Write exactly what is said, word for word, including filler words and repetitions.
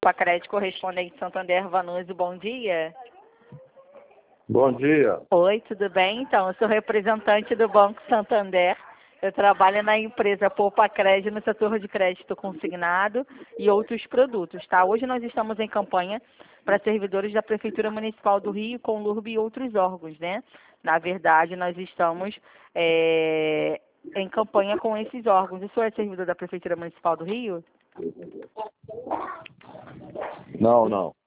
Pacred, correspondente Santander, Vanucci, bom dia. Bom dia. Oi, tudo bem? Então, eu sou representante do Banco Santander. Eu trabalho na empresa Poupa Crédito no setor de crédito consignado e outros produtos, tá? Hoje nós estamos em campanha para servidores da Prefeitura Municipal do Rio, Conlurb e outros órgãos, né? Na verdade, nós estamos é, em campanha com esses órgãos. O senhor é servidor da Prefeitura Municipal do Rio? Não, não.